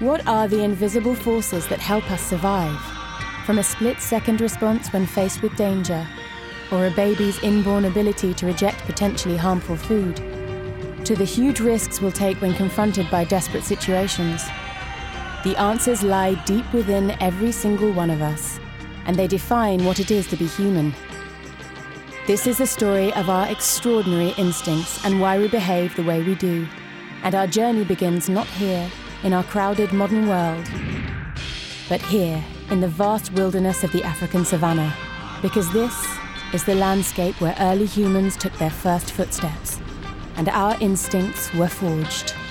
What are the invisible forces that help us survive? From a split-second response when faced with danger, or a baby's inborn ability to reject potentially harmful food, to the huge risks we'll take when confronted by desperate situations. The answers lie deep within every single one of us, and they define what it is to be human. This is the story of our extraordinary instincts and why we behave the way we do. And our journey begins not here, in our crowded modern world, but here, in the vast wilderness of the African savannah, because this is the landscape where early humans took their first footsteps, and our instincts were forged.